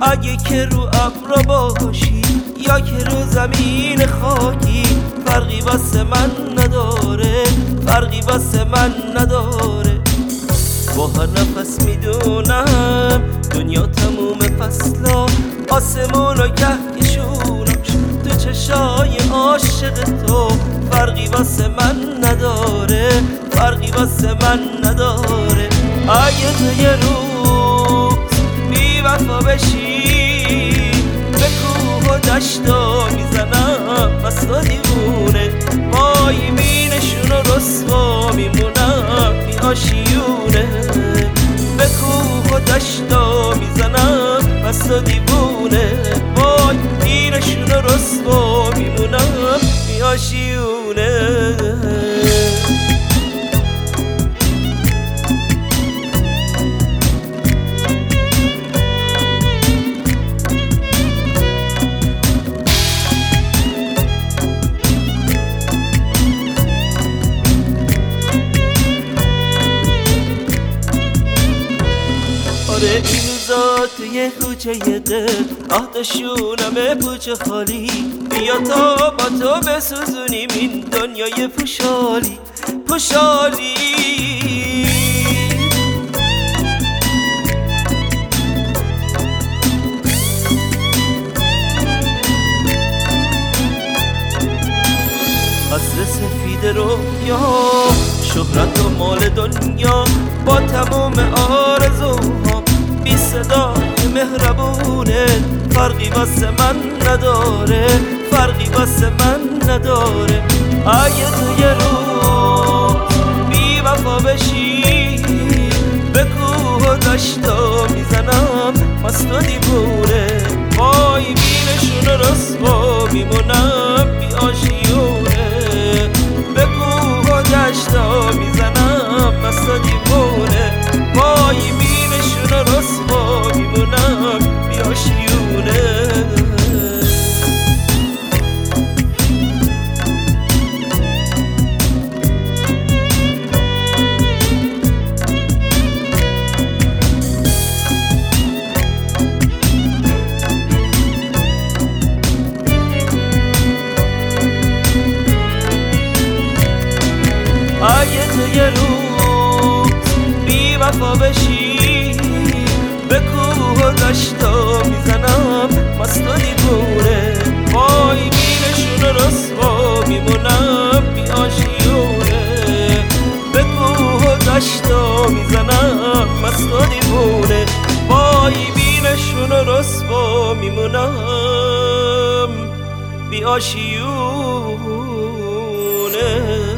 اگه که رو ابر باشی یا که رو زمین خاکی، فرقی واسه من نداره، فرقی واسه من نداره. با هر نفس میدونم دنیا تموم فصلا، آسمون و کهکشوناش تو چشای عاشق تو، فرقی واسه من نداره، فرقی واسه من نداره. اگه تو یه روز بی وفا بشی، به کوه و دشتا میزنم مست و دیوونه، وای بینشون و رسوا میمونم بی آشیونه. به کوه و دشتا میزنم مست و دیوونه، وای بینشون و رسوا میمونم بی آشیونه. آره این روزا توی کوچه دل آهداشونمه پوچه خالی، بیا تا با تو بسوزونیم این دنیای پوشالی پوشالی. قصر سفید رویا، شهرت و مال دنیا، با تمام آرزوها بی صدای مهربونه، فرقی واسه من نداره، فرقی واسه من نداره. اگه تو یه روز بی وفا بشی، به کوه و دشتا میزنم مست و دیوونه، وای بینشون رسوا میمونم بی آشیونه. به کوه و دشتا میزنم مست و دیوونه، وای بینشون رسوا میمونم بی آشیونه. اگه تو یه روز بی وفا بشی، به کوه و دشتا میزنم مست و دیوونه، وای بینشون رسوا میمونم بی آشیونه. به کوه و دشتا میزنم مست و دیوونه، وای بینشون رسوا میمونم بی آشیونه.